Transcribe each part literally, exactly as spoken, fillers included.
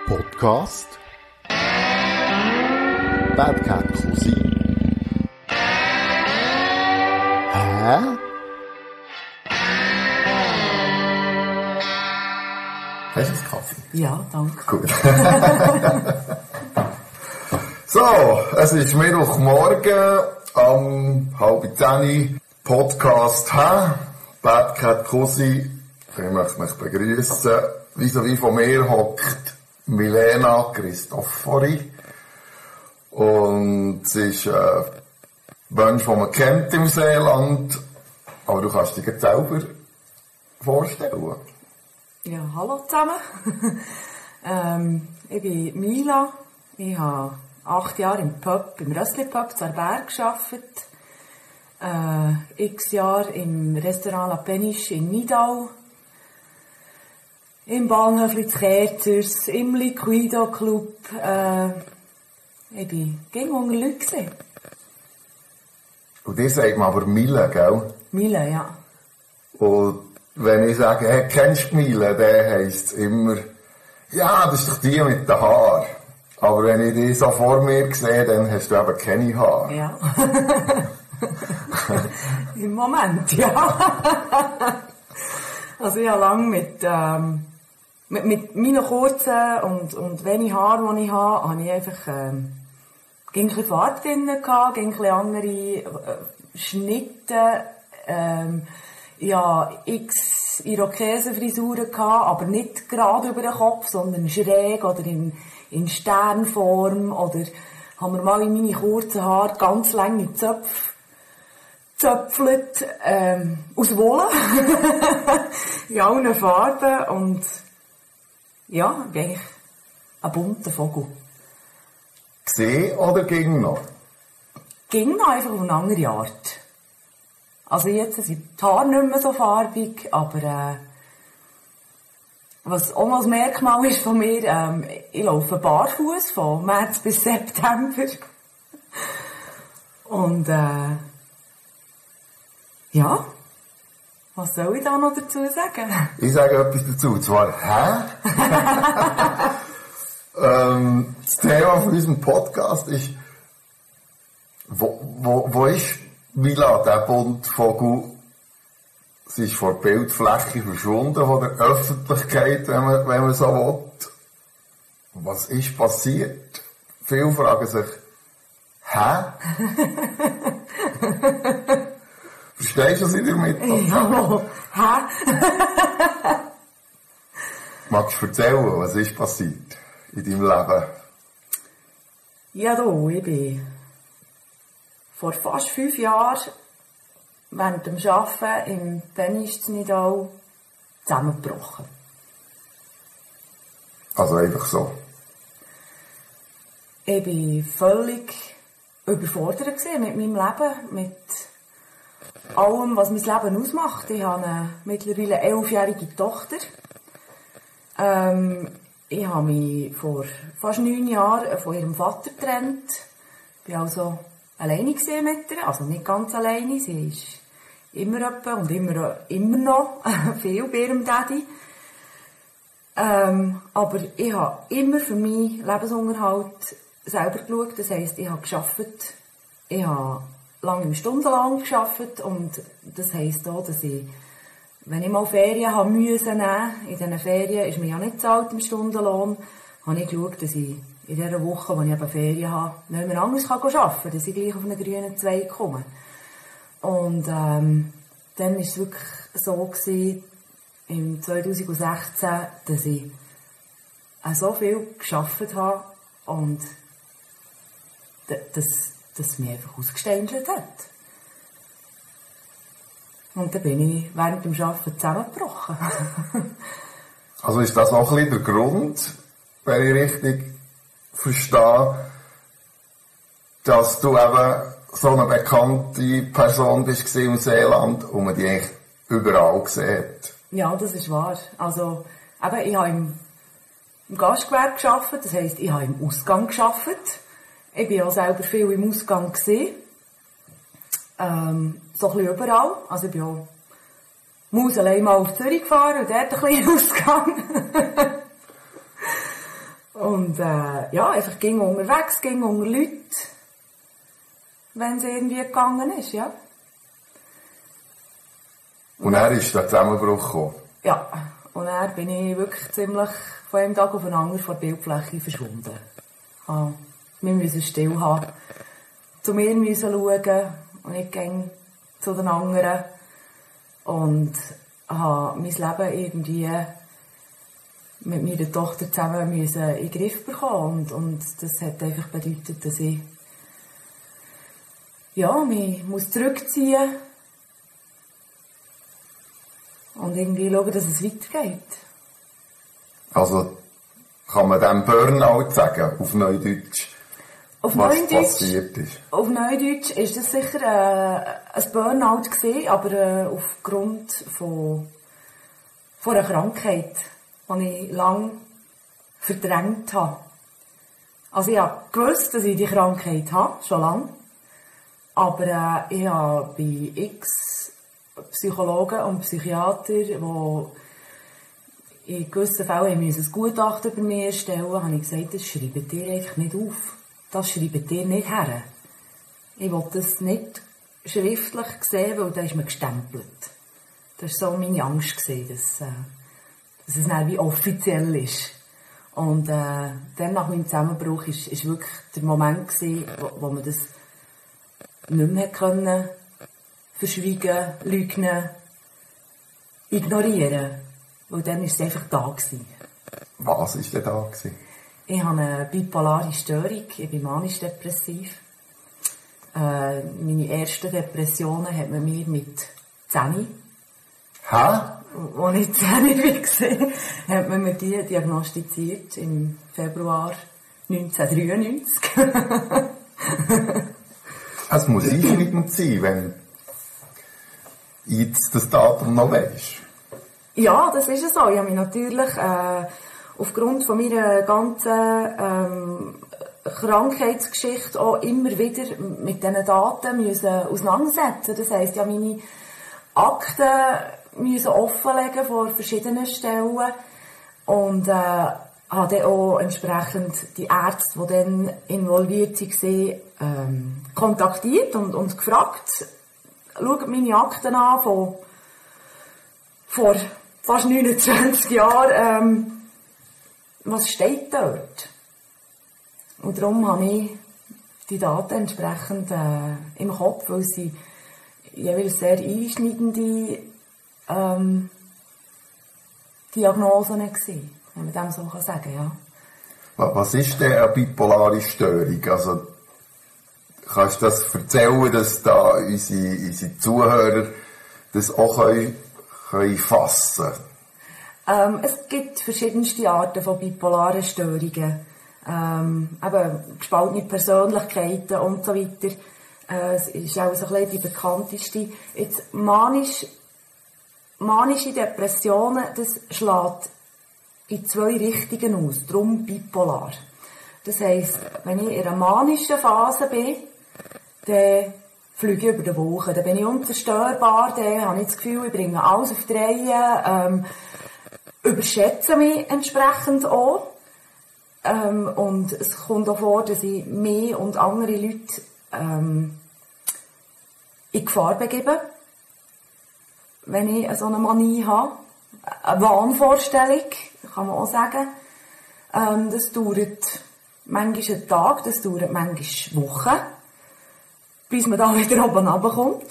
Podcast Bad Cat Cousin. Hä? Hast du einen Kaffee? Ja, danke. Gut. So, es ist Mittwochmorgen am halb zehn. Podcast «Hä?» Bad Cat Cousin. Ich möchte mich begrüßen. Vis-à-vis von mir hockt Milena Christofori. Und sie ist ein Mensch, den man kennt im Seeland. Aber du kannst dich jetzt selber vorstellen. Ja, hallo zusammen. ähm, ich bin Mila. Ich habe acht Jahre im Pub, im Rössli-Pub zu Berg gearbeitet. Äh, x Jahre im Restaurant La Péniche in Nidau. Im Bahnhöfli zu Kerzers, im Liquido Club. Äh, ich war gegen unter Leute. Und die sagt man aber Mila, gell? Mila, ja. Und wenn ich sage, hey, kennst du Mila, dann heisst es immer, ja, das ist doch die mit den Haaren. Aber wenn ich die so vor mir sehe, dann hast du eben keine Haare. Ja. Im Moment, ja. Also ich habe lange mit, ähm, mit, mit meinen kurzen und, und wenig Haaren, die ich habe, habe ich einfach ähm, ging ein bisschen Farbe drin gehabt, ging ein bisschen andere äh, Schnitte. Ähm, ich hatte x Irokesenfrisuren gehabt, aber nicht gerade über den Kopf, sondern schräg oder in, in Sternform. Oder haben wir mal in meine kurzen Haare ganz lange Zöpfe zöpfelt, ähm, aus Wolle. In allen Farben. Und ja, eigentlich ein bunter Vogel. Gesehen oder ging noch? Ging noch einfach auf eine andere Art. Also jetzt sind die Haare nicht mehr so farbig, aber äh, was auch noch ein Merkmal ist von mir, ähm, ich laufe barfuß von März bis September. Und äh, ja, was soll ich da noch dazu sagen? Ich sage etwas dazu, und zwar, hä? ähm, das Thema von unserem Podcast ist, wo, wo, wo ist Mila, der bunte Vogel? Sie ist vor der Bildfläche verschwunden, von der Öffentlichkeit, wenn man, wenn man so will. Was ist passiert? Viele fragen sich, hä? Verstehst du, was ich damit Ja, hä? Magst du erzählen, was ist passiert in deinem Leben? Ja, du, ich bin vor fast fünf Jahren während dem Arbeiten im Péniche in Nidau zusammengebrochen. Also einfach so. Ich war völlig überfordert mit meinem Leben, mit allem, was mein Leben ausmacht. Ich habe eine mittlerweile elfjährige Tochter. Ähm, ich habe mich vor fast neun Jahren von ihrem Vater getrennt. Ich war also alleine mit ihr, also nicht ganz alleine. Sie ist immer etwa und immer, immer noch viel bei ihrem Daddy. Ähm, aber ich habe immer für meinen Lebensunterhalt selber geschaut. Das heisst, ich habe gearbeitet. Ich habe lange im Stundenlohn gearbeitet und das heisst auch, dass ich, wenn ich mal Ferien haben müssen nehmen, in diesen Ferien ist mir ja nicht bezahlt im Stundenlohn, habe ich geschaut, dass ich in dieser Woche, wo ich eben Ferien habe, nicht mehr anders arbeiten kann, dass ich gleich auf einen grünen Zweig komme. Und ähm, dann war es wirklich so gewesen, im zwanzig sechzehn, dass ich auch so viel gearbeitet habe und dass das mich einfach ausgeständelt hat. Und dann bin ich während dem Arbeiten zusammengebrochen. Also ist das auch ein bisschen der Grund, wenn ich richtig verstehe, dass du eben so eine bekannte Person bist im Seeland und man die eigentlich überall gesehen hat? Ja, das ist wahr. Also, eben, ich habe im, im Gastgewerbe gearbeitet, das heisst, ich habe im Ausgang gearbeitet. Ich war auch selber viel im Ausgang gewesen. Ähm, so ein bisschen überall. Also ich bin auch Maus allein mal auf Zürich gefahren und dort ein bisschen Ausgang. Und äh, ja, einfach ging unterwegs, ging unter Leuten, wenn es irgendwie gegangen ist, ja. Und er ist der Zusammenbruch gekommen. Ja, und dann bin ich wirklich ziemlich von einem Tag auf den anderen von der Bildfläche verschwunden. Ja, wir müssen still haben, zu mir müssen schauen und nicht gehen zu den anderen. Und habe mein Leben irgendwie mit meiner Tochter zusammen müssen in den Griff bekommen. Und, und das hat einfach bedeutet, dass ich ja, mich muss zurückziehen und irgendwie schauen, dass es weitergeht. Also kann man dem Burnout sagen, auf Neudeutsch, Auf was Neudeutsch, passiert ist? Auf Neudeutsch ist das sicher äh, ein Burnout gewesen, aber äh, aufgrund von, von einer Krankheit, die ich lange verdrängt habe. Also ich habe gewusst, dass ich die Krankheit habe, schon lange. Aber äh, ich habe bei x Psychologen und Psychiater, die in gewissen Fällen ein Gutachten über mich erstellen, habe ich gesagt, das schreibt ihr einfach nicht auf. Das schreibt ihr nicht her. Ich wollte das nicht schriftlich sehen, weil da ist man gestempelt. Das war so meine Angst, gewesen, dass, äh, dass es nicht wie offiziell ist. Und äh, dann nach meinem Zusammenbruch ist, ist wirklich der Moment gewesen, wo, wo man das nicht mehr können, verschweigen, lügen, ignorieren. Weil dann war es einfach da gewesen. Was war denn da gewesen? Ich habe eine bipolare Störung, ich bin manisch-depressiv. Äh, meine ersten Depressionen hat man mir mit zehn. Hä? Als ich zehn war, hat man mir die diagnostiziert im Februar neunzehnhundertdreiundneunzig. Es muss einschneidend sein, wenn jetzt das Datum noch weisst. Ja, das ist es so. Ich habe mich natürlich äh, aufgrund von meiner ganzen ähm, Krankheitsgeschichte auch immer wieder mit diesen Daten müssen auseinandersetzen. Das heisst, ja, meine Akten müssen offenlegen vor verschiedenen Stellen und äh, habe dann auch entsprechend die Ärzte, die dann involviert waren, ähm, kontaktiert und, und gefragt, schaut meine Akten an von vor fast neunundzwanzig Jahren, ähm, was steht dort? Und darum habe ich die Daten entsprechend äh, im Kopf, weil sie jeweils sehr einschneidende ähm, Diagnosen waren, wenn man dem so sagen kann, ja. Was ist denn eine bipolare Störung? Also, kannst du das erzählen, dass da unsere, unsere Zuhörer das auch können, können fassen? Ähm, es gibt verschiedenste Arten von bipolaren Störungen. Ähm, eben gespaltene Persönlichkeiten und so weiter. Äh, es ist auch so ein bisschen die bekannteste. Jetzt manisch, manische Depressionen, das schlägt in zwei Richtungen aus, darum bipolar. Das heisst, wenn ich in einer manischen Phase bin, dann fliege ich über die Woche, dann bin ich unzerstörbar, dann habe ich das Gefühl, ich bringe alles auf die Reihe, ähm, überschätze mich entsprechend auch. Ähm, und es kommt auch vor, dass ich mich und andere Leute ähm, in Gefahr begebe, wenn ich so eine Manie habe. Eine Wahnvorstellung, kann man auch sagen. Ähm, das dauert manchmal einen Tag, das dauert manchmal Wochen, bis man da wieder oben runterkommt.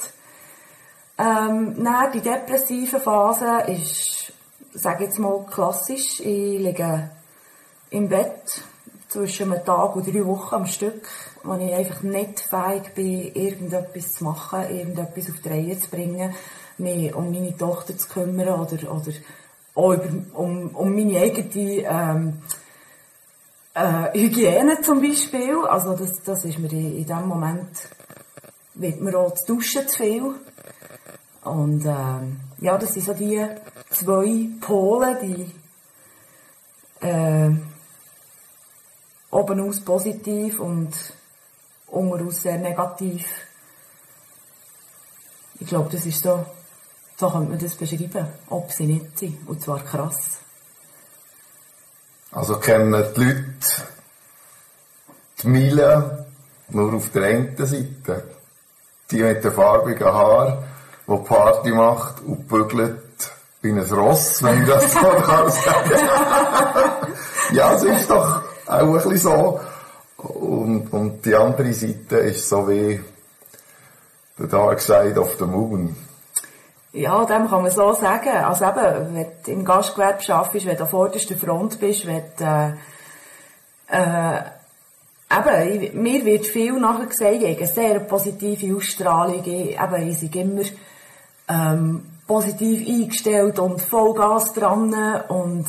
Ähm, dann die depressive Phase ist, sage ich jetzt mal, klassisch. Ich liege im Bett zwischen einem Tag und drei Wochen am Stück, wo ich einfach nicht fähig bin, irgendetwas zu machen, irgendetwas auf die Reihe zu bringen, mich um meine Tochter zu kümmern oder, oder auch über, um, um meine eigene ähm, äh, Hygiene zum Beispiel. Also das, das ist mir in, in dem Moment, wird mir auch zu duschen zu viel. Und ähm, ja, das sind so die zwei Pole, die äh, oben aus positiv und unten aus sehr negativ. Ich glaube, das ist so, so könnte man das beschreiben, ob sie nicht sind, und zwar krass. Also kennen die Leute die Mille nur auf der einen Seite. Die mit den farbigen Haaren, die Party macht und bügelt wie ein Ross, wenn ich das so kann sagen. Ja, es ist doch auch ein bisschen so. Und, und die andere Seite ist so wie The Dark Side of the Moon. Ja, dem kann man so sagen. Also eben, wenn du im Gastgewerbe arbeitest, wenn du an vorderster Front bist, wenn du, äh, äh, eben, ich, mir wird viel nachher gesagt, ich habe eine sehr positive Ausstrahlung, ich, eben, ich bin immer ähm, positiv eingestellt und Vollgas dran und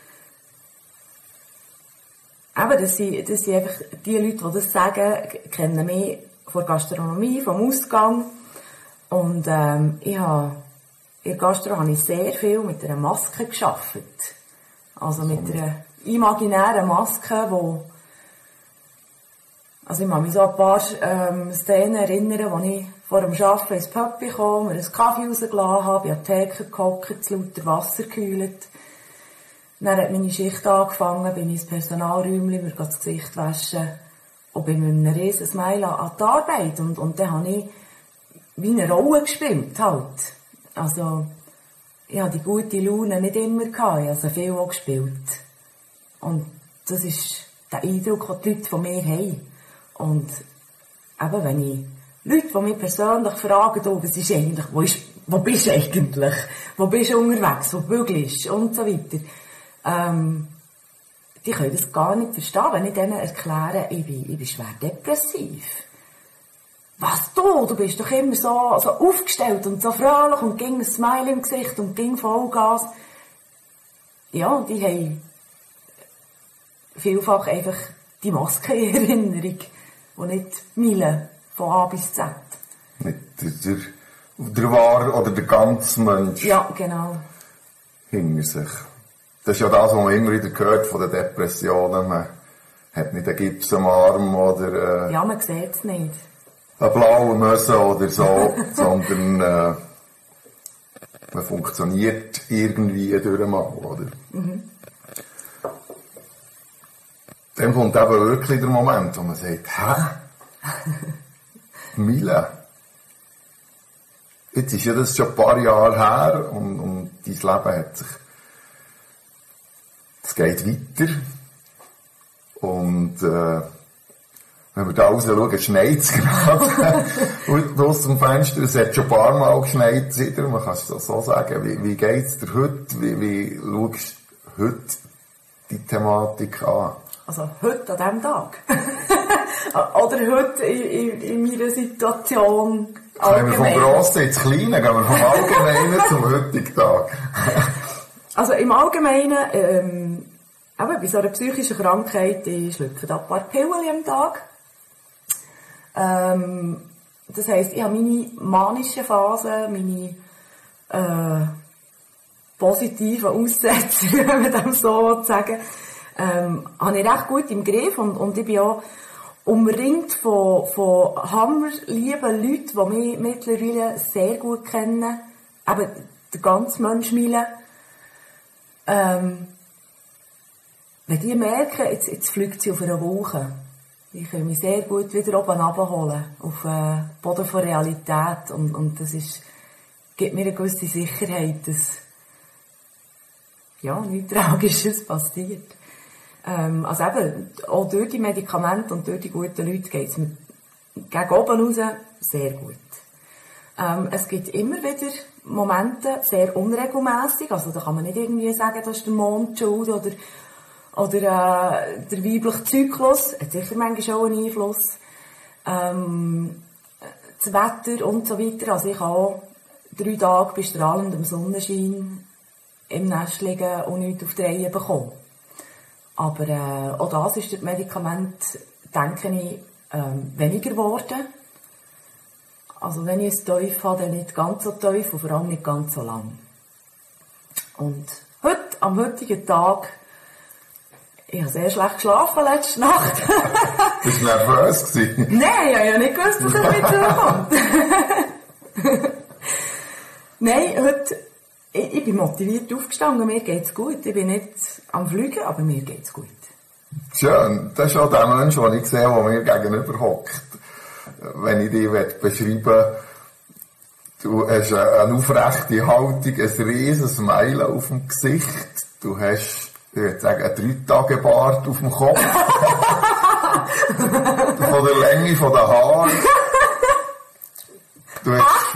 eben, das sind, das sind einfach die Leute, die das sagen, kennen mich von der Gastronomie, vom Ausgang und ähm, ich habe in der Gastro habe ich sehr viel mit einer Maske gearbeitet. Also mit einer imaginären Maske, wo also ich kann mich so an ein paar ähm, Szenen erinnern, wo ich vor dem Arbeiten ins Pöppi kam, mir einen Kaffee rausgelassen habe, an der Theke gehockt, zu lauter Wasser gekühlt. Dann hat meine Schicht angefangen, bin ich ins Personalräumchen, mir das Gesicht waschen und bin mit einem riesen Smile an die Arbeit. Und, und dann habe ich wie eine Rolle gespielt, halt. Also, ich hatte die gute Laune nicht immer gehabt, ich habe sie viel auch gespielt. Und das ist der Eindruck, den die Leute von mir haben. Und eben, wenn ich Leute, die mich persönlich fragen, oh, was ist eigentlich, wo, ist, wo bist du eigentlich? Wo bist du unterwegs? Wo bügelst du? Und so weiter. Ähm, die können das gar nicht verstehen, wenn ich denen erkläre, ich bin, ich bin schwer depressiv. Was du? Du bist doch immer so, so aufgestellt und so fröhlich und ging ein Smile im Gesicht und ging Vollgas. Ja, die haben vielfach einfach die Maske in Erinnerung und nicht Mille von A bis Z. Nicht der, der wahre oder der ganze Mensch. Ja, genau. Hinter sich. Das ist ja das, was man immer wieder hört von den Depressionen. Man hat nicht einen Gips am Arm oder äh, ja, man sieht es nicht. Einen blauen Möse oder so, sondern äh, man funktioniert irgendwie durch einmal, oder? Mhm. Dann kommt eben wirklich der Moment, wo man sagt, hä? Mille? Jetzt ist ja das schon ein paar Jahre her und, und dein Leben hat sich, es geht weiter und äh, wenn wir da raus schauen, schneit es gerade. Und aus dem Fenster, es hat schon ein paar Mal geschneit, wieder. Man kann es so sagen. Wie, wie geht es dir heute? Wie, wie schaust du heute die Thematik an? Also heute, an diesem Tag? Oder heute in, in, in meiner Situation allgemein? Gehen wir vom Grossen ins Kleine, gehen wir vom Allgemeinen zum heutigen Tag. Also im Allgemeinen, ähm, eben bei so einer psychischen Krankheit, ich schlüpfe da ein paar Pillen am Tag. Ähm, das heisst, ich habe meine manischen Phasen, meine äh, positiven Aussätze, wenn man das so sagen, ähm, habe ich recht gut im Griff und, und ich bin auch umringt von, von hammerlieben Leuten, die mich mittlerweile sehr gut kennen, eben der ganze Mensch Mille. Ähm, wenn die merken, jetzt, jetzt fliegt sie auf einer Wolke, ich kann mich sehr gut wieder oben runterholen, auf den Boden der Realität. Und, und das ist, gibt mir eine gewisse Sicherheit, dass ja, nichts Tragisches passiert. Ähm, also eben, auch durch die Medikamente und durch die guten Leute geht es mir gegen oben raus sehr gut. Ähm, es gibt immer wieder Momente, sehr unregelmässig, also da kann man nicht irgendwie sagen, das ist der Mond schuld oder Oder äh, der weibliche Zyklus hat sicher manchmal auch einen Einfluss. Ähm, das Wetter und so weiter. Also ich kann auch drei Tage bei strahlendem Sonnenschein im Nest liegen und nichts auf die Reihe bekommen. Aber äh, auch das ist durch die Medikamente, denke ich, ähm, weniger geworden. Also wenn ich ein Teufel habe, dann nicht ganz so tief und vor allem nicht ganz so lang. Und heute, am heutigen Tag, ich habe sehr schlecht geschlafen letzte Nacht. Bist du nervös gewesen? Nein, ich habe ja nicht gewusst, was damit zukommt. Nein, heute ich, ich bin motiviert aufgestanden, mir geht's gut. Ich bin nicht am Fliegen, aber mir geht's gut. Schön. Das ist auch der Mensch, den ich sehe, der mir gegenüber hockt. Wenn ich dich beschreiben will, du hast eine aufrechte Haltung, ein riesen Smile auf dem Gesicht. Du hast, ich würde sagen, einen Drei-Tage-Bart auf dem Kopf. Von der Länge von den Haaren. Du hast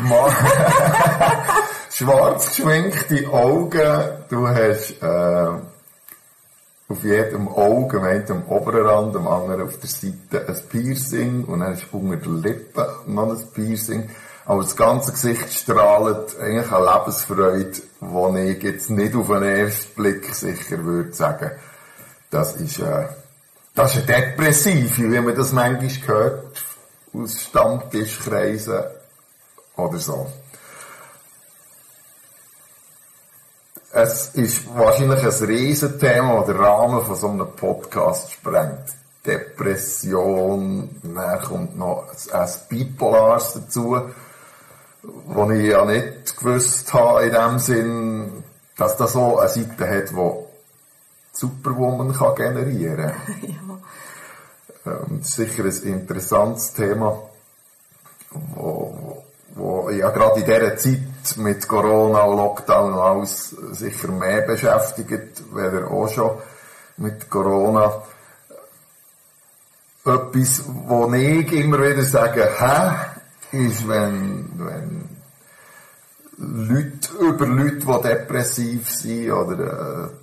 schwarz geschminkte Augen. Du hast äh, auf jedem Auge, meint am oberen Rand, am anderen auf der Seite ein Piercing und dann hast du unter der Lippe noch ein Piercing. Aber das ganze Gesicht strahlt eigentlich eine Lebensfreude, die ich jetzt nicht auf den ersten Blick sicher würde sagen. Das ist, äh, das ist eine Depressive, wie man das manchmal hört, aus Stammtischkreisen oder so. Es ist wahrscheinlich ein Riesenthema, das den Rahmen von so einem Podcast sprengt. Depression, dann kommt noch ein Bipolares dazu, wo ich ja nicht gewusst habe, in dem Sinn, dass das so eine Seite hat, die Superwoman kann generieren kann. Ja. Ähm, das ist sicher ein interessantes Thema, wo, wo ja gerade in dieser Zeit mit Corona und Lockdown und alles sicher mehr beschäftigt, weder auch schon mit Corona. Etwas, wo ich immer wieder sage, hä, ist, wenn, wenn Leute über Leute, die depressiv sind oder äh,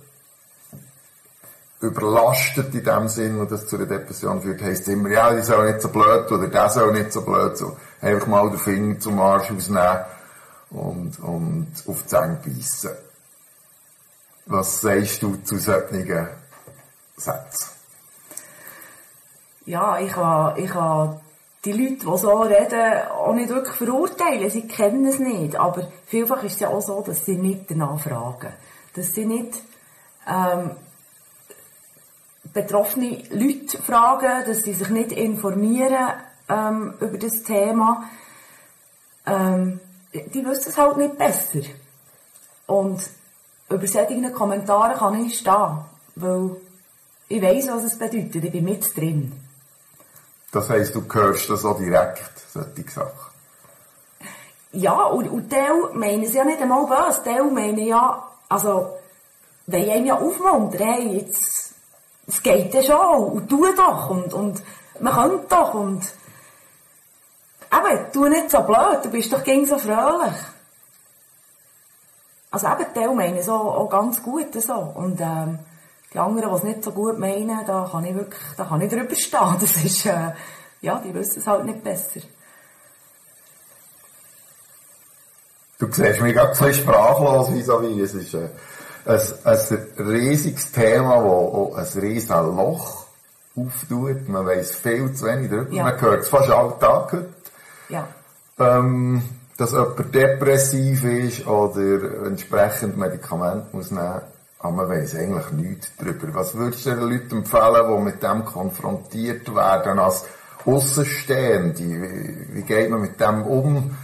überlastet in dem Sinn und das zu einer Depression führt, heisst immer, ja, die soll nicht so blöd oder der soll nicht so blöd, so einfach mal den Finger zum Arsch ausnehmen und, und auf die Zähne beißen. Was sagst du zu solchen Sätzen? Ja, ich kann, ich kann die Leute, die so reden, auch nicht wirklich verurteilen. Sie kennen es nicht. Aber vielfach ist es ja auch so, dass sie nicht danach fragen. Dass sie nicht ähm, betroffene Leute fragen, dass sie sich nicht informieren ähm, über das Thema. Ähm, die wissen es halt nicht besser. Und über solche Kommentare kann ich stehen, weil ich weiss, was es bedeutet. Ich bin mit drin. Das heisst, du hörst das auch direkt, solche Sachen? Ja, und, und Teil meinen sie ja nicht einmal böse. Teil meinen ja, also, wollen einen ja aufmuntern, hey, jetzt, es geht ja schon, und tu doch, und, und, man könnte doch, und, eben, tu nicht so blöd, du bist doch gegen so fröhlich. Also eben, Teil meinen so auch ganz gut, so, und, ähm, die anderen, die es nicht so gut meinen, da kann ich wirklich, da kann ich drüber stehen. Das ist, äh, ja, die wissen es halt nicht besser. Du siehst mich gerade ein bisschen sprachlos vis-à-vis. Es ist äh, ein, ein riesiges Thema, das auch ein riesiges Loch auftut. Man weiss viel zu wenig darüber. Ja. Man hört es fast alltag heute. Ja. Ähm, dass jemand depressiv ist oder entsprechend Medikamente muss nehmen. Aber man weiss eigentlich nichts darüber. Was würdest du den Leuten empfehlen, die mit dem konfrontiert werden als Aussenstehende? Wie, wie geht man mit dem um?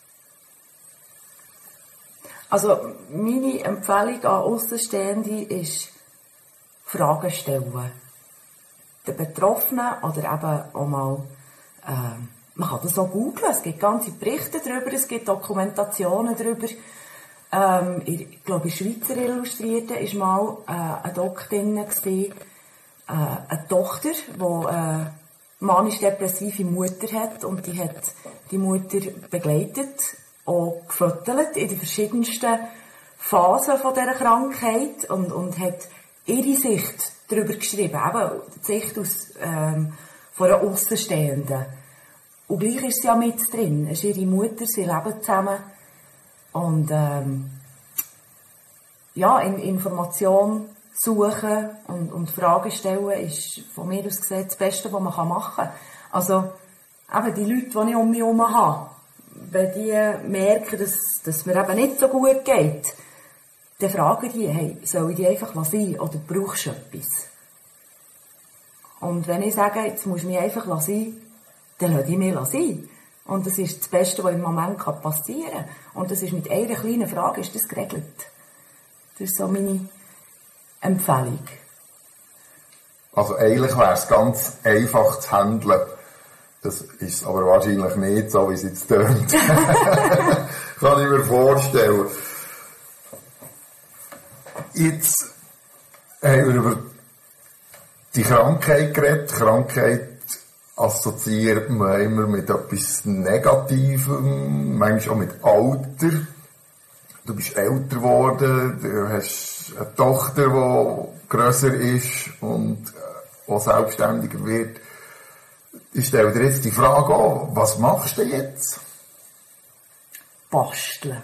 Also, meine Empfehlung an Aussenstehende ist, Fragen stellen. Den Betroffenen oder eben auch mal, äh, man kann das auch googlen, es gibt ganze Berichte darüber, es gibt Dokumentationen darüber. Ähm, ich glaube, in Schweizer Illustrierten war mal äh, eine Doc drin, äh, eine Tochter, die äh, manisch-depressive Mutter hat und die hat die Mutter begleitet, auch gefüttert in den verschiedensten Phasen von dieser Krankheit und, und hat ihre Sicht darüber geschrieben, eben die Sicht aus, ähm, von einer Aussenstehenden. Und gleich ist sie ja mit drin, es ist ihre Mutter, sie leben zusammen. Und ähm, ja, in Information suchen und, und Fragen stellen ist von mir aus gesehen das Beste, was man machen kann. Also eben die Leute, die ich um mich herum habe, wenn die merken, dass, dass mir eben nicht so gut geht, dann fragen die, hey, soll ich die einfach sein oder brauchst du etwas? Und wenn ich sage, jetzt musst du mich einfach sein, dann lasse ich mich sein. Und das ist das Beste, was im Moment passieren kann. Und das ist mit einer kleinen Frage ist das geregelt. Das ist so meine Empfehlung. Also eigentlich wäre es ganz einfach zu handeln. Das ist aber wahrscheinlich nicht so, wie es jetzt tönt. Kann ich mir vorstellen. Jetzt haben wir über die Krankheit geredet. Krankheit assoziiert man immer mit etwas Negativem, manchmal auch mit Alter. Du bist älter geworden, du hast eine Tochter, die grösser ist und auch selbstständiger wird. Ich stelle dir jetzt die Frage an, was machst du jetzt? Basteln.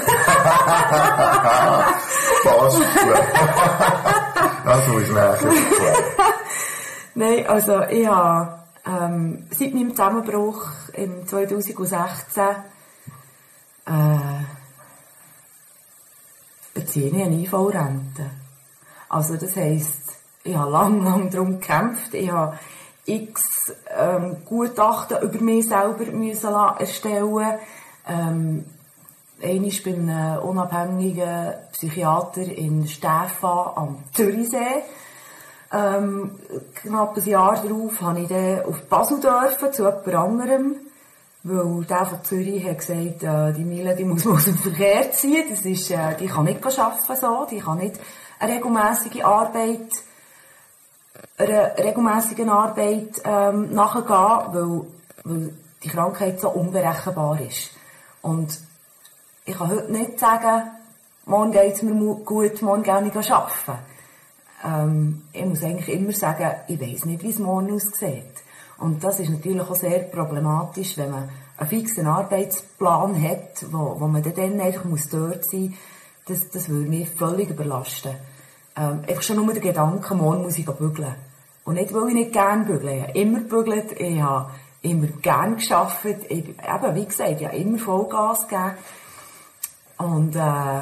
Basteln. Das muss ich nachher erklären. Nein, also ich habe ähm, seit meinem Zusammenbruch im zwanzig sechzehn äh, beziehe ich eine I V-Rente. Also das heisst, ich habe lange, lange darum gekämpft. Ich habe x ähm, Gutachten über mich selber müssen erstellen. Ähm, Einmal bei einem unabhängigen Psychiater in Stäfa am Zürichsee. Ähm, knapp ein Jahr darauf durfte ich dann auf Basel dürfen, zu jemand anderem. Weil der von Zürich hat gesagt, äh, die Mille, die muss man aus dem Verkehr ziehen. Das ist, äh, die kann nicht arbeiten so. Die kann nicht eine regelmäßige Arbeit, einer regelmäßigen Arbeit ähm, nachgehen, weil, weil die Krankheit so unberechenbar ist. Und ich kann heute nicht sagen, morgen geht es mir gut, morgen gehe ich arbeiten. Ähm, ich muss eigentlich immer sagen, ich weiss nicht, wie es morgen aussieht. Und das ist natürlich auch sehr problematisch, wenn man einen fixen Arbeitsplan hat, wo, wo man dann einfach muss dort sein muss. Das, das würde mich völlig überlasten. Ähm, einfach schon nur der Gedanke, morgen muss ich bügeln. Und nicht, weil ich nicht gerne bügle. Ich habe immer gebügelt, ich habe immer gerne gearbeitet. Ich, eben, wie gesagt, ich habe immer Vollgas gegeben. Und äh,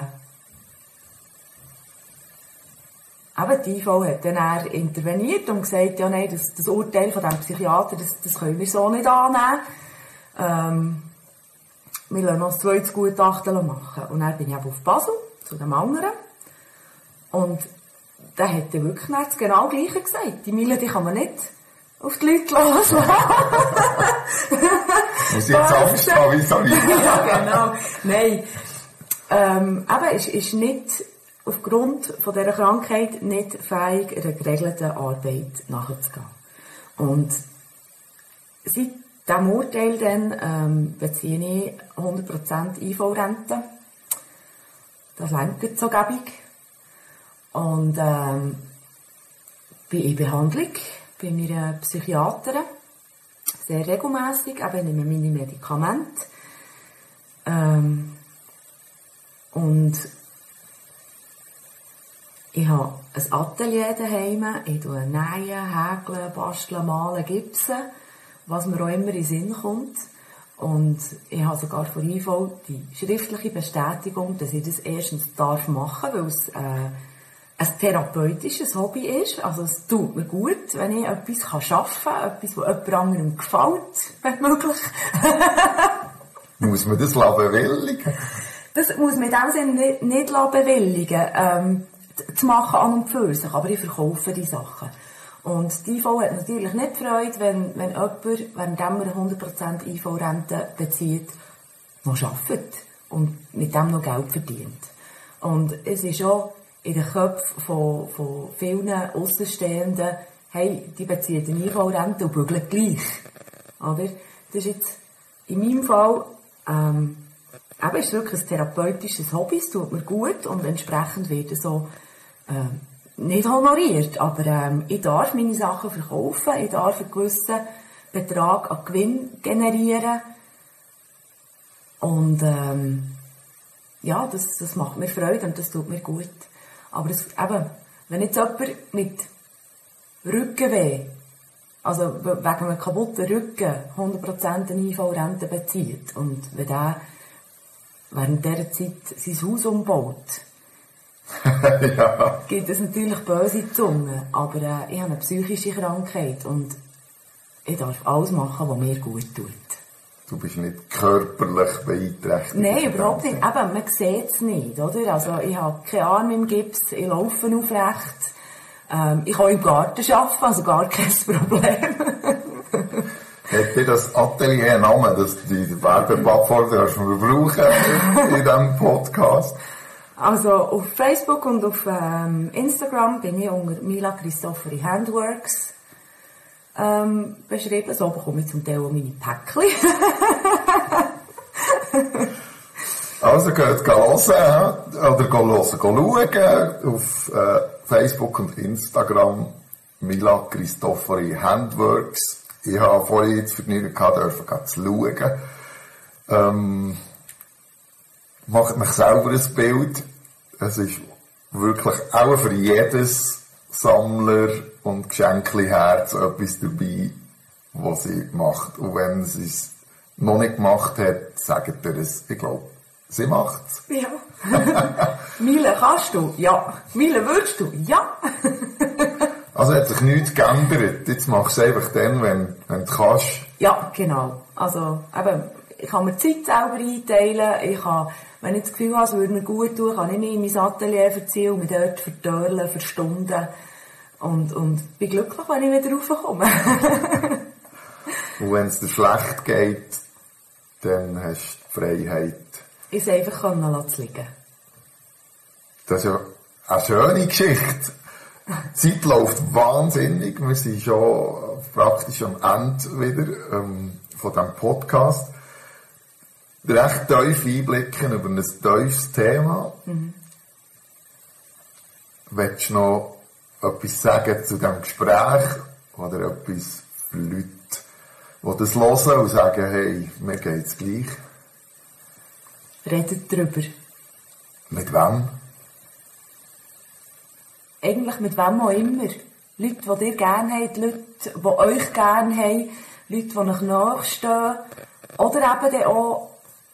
eben, die I V hat dann eher interveniert und gesagt, ja nein, das, das Urteil von diesem Psychiater, das, das können wir so nicht annehmen. Ähm, wir lassen noch ein zweites Gutachten machen. Und dann bin ich eben auf Basel, zu dem anderen. Und der hat dann wirklich das genau Gleiche gesagt. Die Mille, die kann man nicht auf die Leute lassen. Muss ich jetzt Angst haben, wie soll ich? Ja, genau. Nein. Ähm, eben, ist, ist nicht aufgrund von dieser Krankheit nicht fähig, einer geregelten Arbeit nachzugehen. Und seit diesem Urteil dann, ähm, beziehe ich hundert Prozent I V-Rente. Das lenkt so gäbig. Und ähm, bin in Behandlung bei meiner Psychiaterin. Sehr regelmässig, eben ich nehme meine Medikamente. Ähm, Und ich habe ein Atelier daheim. Ich tue nähen, häkeln, basteln, malen, gipsen, was mir auch immer in den Sinn kommt. Und ich habe sogar von I V die schriftliche Bestätigung, dass ich das erstens darf machen, weil es äh, ein therapeutisches Hobby ist. Also es tut mir gut, wenn ich etwas arbeiten kann, etwas, das jemand anderem gefällt, wenn möglich. Muss man das bewilligen? Das muss man in dem Sinne nicht, nicht bewilligen, ähm, zu machen an und für sich, aber ich verkaufe die Sachen. Und die I V hat natürlich nicht Freude, wenn, wenn jemand, während er hundert Prozent I V-Rente bezieht, noch arbeitet und mit dem noch Geld verdient. Und es ist auch in den Köpfen von, von vielen Aussenstehenden, hey, die beziehen eine I V-Rente und bügeln gleich. Oder? Das ist jetzt in meinem Fall, ähm, eben ist es wirklich ein therapeutisches Hobby, es tut mir gut und entsprechend wird es so ähm, nicht honoriert, aber ähm, ich darf meine Sachen verkaufen, ich darf einen gewissen Betrag an Gewinn generieren und ähm, ja, das, das macht mir Freude und das tut mir gut. Aber es, eben, wenn jetzt jemand mit Rückenweh, also wegen einem kaputten Rücken hundert Prozent eine I V-Rente bezieht und wenn der während dieser Zeit sein Haus umbaut, ja. gibt es natürlich böse Zungen, aber äh, ich habe eine psychische Krankheit und ich darf alles machen, was mir gut tut. du bist nicht körperlich beeinträchtigt. Nein, überhaupt nicht. Eben, man sieht es nicht, oder? Also, ich habe keine Arme im Gips, ich laufe aufrecht, ähm, ich kann im Garten arbeiten, also gar kein Problem. Hat dir das Atelier einen Namen, dass die Werbeplattform darfst du brauchen in diesem Podcast? Also auf Facebook und auf ähm, Instagram bin ich unter Mila Christofferi Handworks ähm, beschrieben. So bekomme ich zum Teil auch meine Päckchen. Also geht hören, oder hören, schauen auf äh, Facebook und Instagram Mila Christofferi Handworks. Ich habe vorhin das Vergnügen gehabt, dürfen zu schauen. Ähm, macht mich selber ein Bild. Es ist wirklich auch für jedes Sammler und Geschenkli-Herz etwas dabei, was sie macht. Und wenn sie es noch nicht gemacht hat, sagt ihr es. Ich glaube, sie macht es. Ja. Mila, kannst du? Ja. Mila, würdest du? Ja. Also hat sich nichts geändert. Jetzt machst du es einfach dann, wenn, wenn du kannst. Ja, genau. Also, eben, ich kann mir die Zeit selber einteilen. Ich kann, wenn ich das Gefühl habe, es würde mir gut tun, kann ich mich in mein Atelier verziehen und mich dort verdörlen für Stunden. Und, und bin glücklich, wenn ich wieder raufkomme. Und wenn es dir schlecht geht, dann hast du die Freiheit. Ich es einfach können zu liegen. Das ist ja eine schöne Geschichte. Die Zeit läuft wahnsinnig. Wir sind schon praktisch am Ende wieder ähm, von diesem Podcast. Recht tief einblicken über ein tiefes Thema. Mhm. Willst du noch etwas sagen zu diesem Gespräch? Oder etwas für Leute, die das hören und sagen, hey, mir geht es gleich? Redet darüber. Mit wem? Eigentlich mit wem auch immer. Leute, die dir gerne haben, Leute, die euch gerne haben, Leute, die euch nachstehen. Oder eben dann auch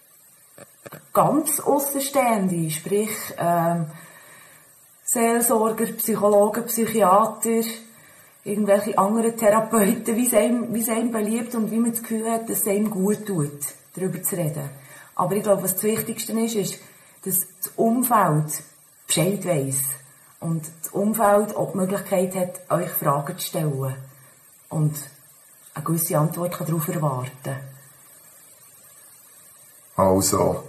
ganz Aussenstehende, sprich ähm, Seelsorger, Psychologen, Psychiater, irgendwelche anderen Therapeuten, wie es einem, wie es einem beliebt und wie man das Gefühl hat, dass es einem gut tut, darüber zu reden. Aber ich glaube, was das Wichtigste ist, ist, dass das Umfeld Bescheid weiss. Und das Umfeld auch die Möglichkeit hat, euch Fragen zu stellen. Und eine gewisse Antwort kann darauf erwarten. Also.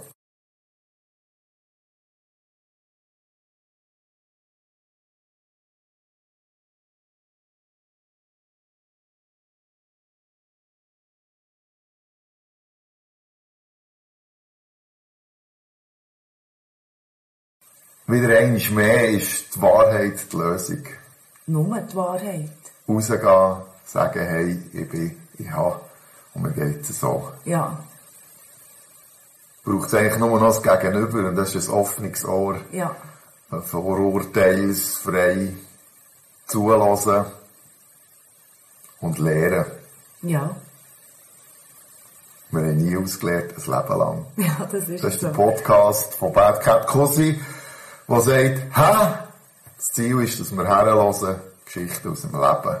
Wieder einmal mehr ist die Wahrheit die Lösung. Nur die Wahrheit. Rausgehen, sagen, hey, ich bin, ich habe, und mir geht es so. Ja. Braucht es eigentlich nur noch das Gegenüber, und das ist ein offenes Ohr. Ja. Vorurteilsfrei zulassen und lernen. Ja. Wir haben nie ausgelernt, ein Leben lang. Ja, das ist Das ist so. der Podcast von Bad Cat Cosi, der sagt, hä? Das Ziel ist, dass wir herhören, Geschichten aus dem Leben.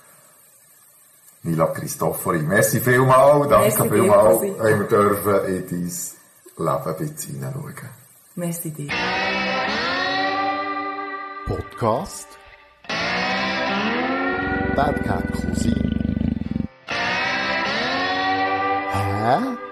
Mila Christofferi, merci vielmals, danke Merci vielmals, dir, haben wir dürfen in dein Leben ein bisschen hineinschauen. Merci dir. Podcast Bad Cat Cosi. Hä?